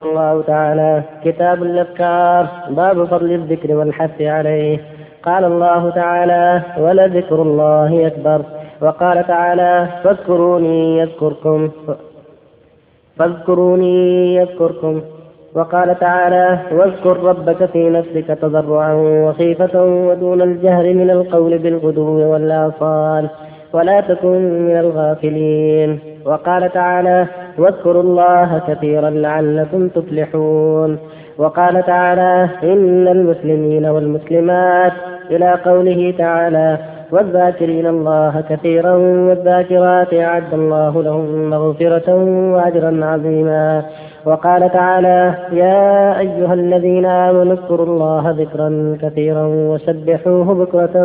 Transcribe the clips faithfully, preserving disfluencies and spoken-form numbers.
الله تعالى: كتاب الأذكار، باب فضل الذكر والحث عليه. قال الله تعالى: ولذكر الله أكبر. وقال تعالى: فاذكروني يذكركم فاذكروني يذكركم وقال تعالى: واذكر ربك في نفسك تضرعا وخيفة ودون الجهر من القول بالغدو والآصال ولا تكن من الغافلين. وقال تعالى: واذكروا الله كثيرا لعلكم تفلحون. وقال تعالى: إن المسلمين والمسلمات، إلى قوله تعالى: والذاكرين الله كثيرا والذاكرات أعد الله لهم مغفرة وأجرا عظيما. وقال تعالى: يا أيها الذين آمنوا اذكروا الله ذكرا كثيرا وسبحوه بكرة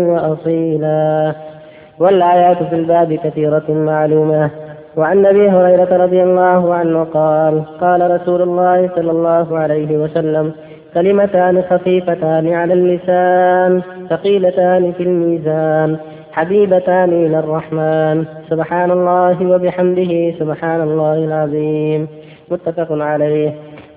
وأصيلا. والآيات في الباب كثيرة معلومة. وعن أبي هريرة رضي الله عنه قال: قال رسول الله صلى الله عليه وسلم: كلمتان خفيفتان على اللسان ثقيلتان في الميزان حبيبتان إلى الرحمن، سبحان الله وبحمده سبحان الله العظيم. متفق عليه.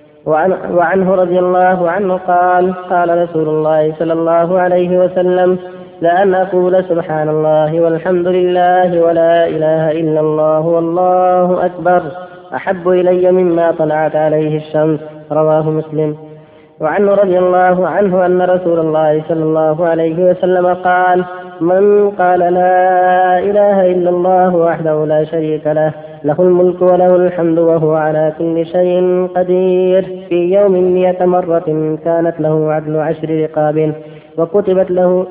وعنه رضي الله عنه قال: قال رسول الله صلى الله عليه وسلم: لأن أقول سبحان الله والحمد لله ولا إله إلا الله والله أكبر أحب إلي مما طلعت عليه الشمس. رواه مسلم. وعنه رضي الله عنه أن رسول الله صلى الله عليه وسلم قال: من قال لا إله إلا الله وحده لا شريك له له الملك وله الحمد وهو على كل شيء قدير في يوم مئة مرة كانت له عدل عشر رقاب وكتبت له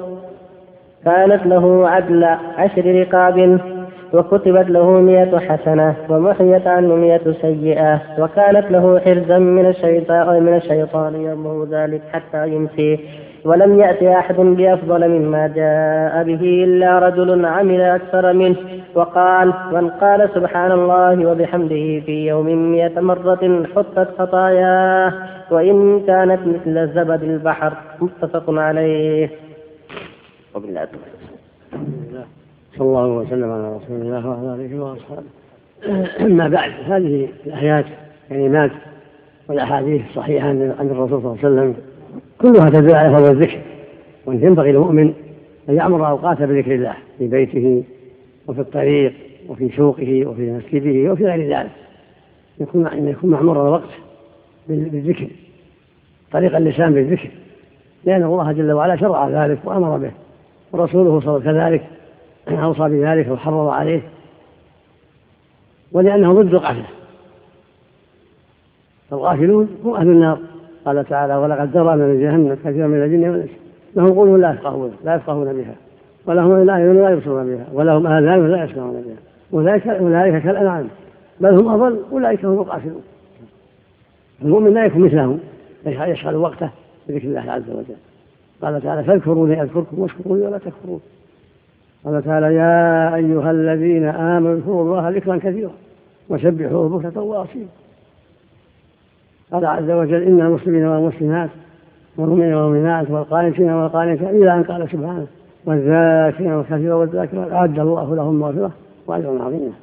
كانت له عدل عشر رقاب وكتبت له مئة حسنة ومحيت عنه مئة سيئة وكانت له حرزا من الشيطان من الشيطان يومه ذلك حتى يمسي. ولم يأتي أحد بأفضل مما جاء به إلا رجل عمل أكثر منه. وقال: من قال سبحان الله وبحمده في يوم مئة مرة حطت خطاياه وإن كانت مثل زبد البحر. متفق عليه. وبالله صلى الله وسلم على رسول الله وعلى آله وأصحابه. أما بعد، هذه الآيات كلمات والأحاديث الصحيحة عن الرسول صلى الله عليه وسلم كلها تدل على فضل الذكر، وأن ينبغي المؤمن أن يعمر أوقاته بذكر الله في بيته وفي الطريق وفي سوقه وفي مسجده وفي غير ذلك، يكون أن يكون معمور الوقت بالذكر، طريق اللسان بالذكر، لأن الله جل وعلا شرع ذلك وأمر به، ورسوله صلى الله عليه وسلم كذلك أوصى بذلك وحرض عليه، ولأنه ضد الغفلة. الغافلون هم أهل النار. قال تعالى: ولقد ذرأنا لجهنم كثيرا من الجن والإنس لهم قلوب لا يفقهون لا يفقهون بها ولهم أعين لا يبصرون بها ولهم آذان لا يسمعون بها أولئك كالأنعام بل هم أضل أولئك هم الغافلون. المؤمن لا يكون مثلهم يشغل وقته بذكر الله عز وجل. قال تعالى: فاذكروني أذكركم واشكروني ولا تكفرون. قال تعالى: يا أيها الذين آمنوا اذكروا الله ذكرا كثيرا وسبحوه بكرة وأصيلا. قال عز وجل: إن المسلمين والمسلمات والمؤمنين والمؤمنات والقانتين والقانتات إلى أن قال سبحانه: والذاكرين الكثير والذاكرات أعد الله لهم مغفرة وأجرا عظيما.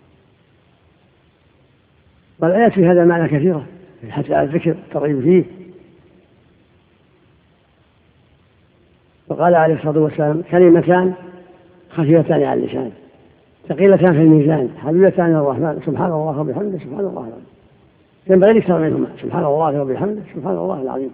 والآيات في هذا معنى كثيرة، حتى الذكر الترغيب فيه. وقال عليه الصلاة والسلام: كلمتان خفيفتان على اللسان ثقيلتان في الميزان حبيبتان إلى الرحمن، سبحان الله وبحمده سبحان الله العظيم. ينبغي أكثر منهما، سبحان الله وبحمده سبحان الله العظيم.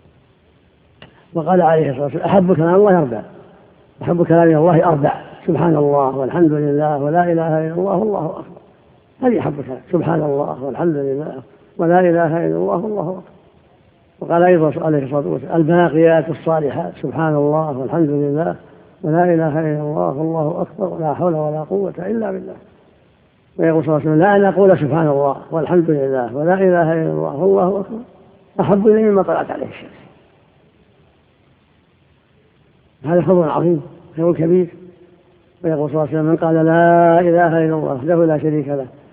وقال عليه الصلاة والسلام: أحب كلام الله أربع، أحب كلام الله أربع: سبحان الله والحمد لله ولا إله إلا الله والله أكبر. هذه أحب كلام، سبحان الله والحمد لله ولا إله إلا الله والله أكبر. وقال أيضا عليه الصلاة والسلام: الباقيات الصالحات: سبحان الله والحمد لله ولا إله إلا الله والله أكبر ولا حول ولا قوة إلا بالله. ويقول صلى الله عليه وسلم: لا أن أقول سبحان الله والحمد لله ولا إله إلا الله والله أكبر أحب إلي مما طلعت عليه الشمس. هذا فضل عظيم، خير كبير. ويقول صلى الله عليه وسلم: من قال لا إله إلا الله وحده لا شريك له